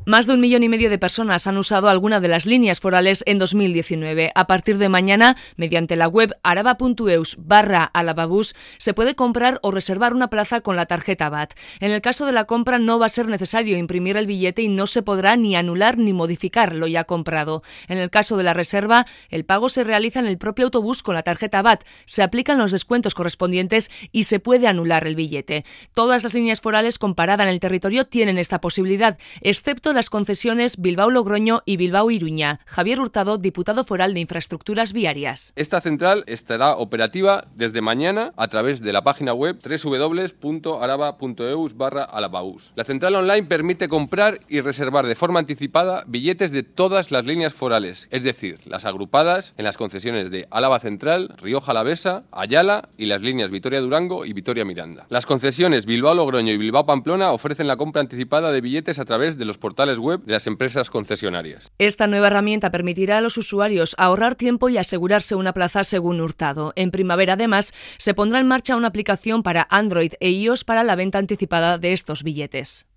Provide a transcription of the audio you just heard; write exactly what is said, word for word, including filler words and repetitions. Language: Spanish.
Más de un millón y medio de personas han usado alguna de las líneas forales en dos mil diecinueve. A partir de mañana, mediante la web araba.eus barra alababús, se puede comprar o reservar una plaza con la tarjeta B A T. En el caso de la compra no va a ser necesario imprimir el billete y no se podrá ni anular ni modificar lo ya comprado. En el caso de la reserva, el pago se realiza en el propio autobús con la tarjeta B A T, se aplican los descuentos correspondientes y se puede anular el billete. Todas las líneas forales con parada en el territorio tienen esta posibilidad, excepto las concesiones Bilbao-Logroño y Bilbao-Iruña. Javier Hurtado, diputado foral de Infraestructuras Viarias. Esta central estará operativa desde mañana a través de la página web doble u doble u doble u punto araba punto eus barra alababús. La central online permite comprar y reservar de forma anticipada billetes de todas las líneas forales, es decir, las agrupadas en las concesiones de Álava Central, Rioja Alavesa, Ayala y las líneas Vitoria-Durango y Vitoria-Miranda. Las concesiones Bilbao-Logroño y Bilbao-Pamplona ofrecen la compra anticipada de billetes a través de los portales web de las empresas concesionarias. Esta nueva herramienta permitirá a los usuarios ahorrar tiempo y asegurarse una plaza según Hurtado. En primavera, además, se pondrá en marcha una aplicación para Android e iOS para la venta anticipada de estos billetes.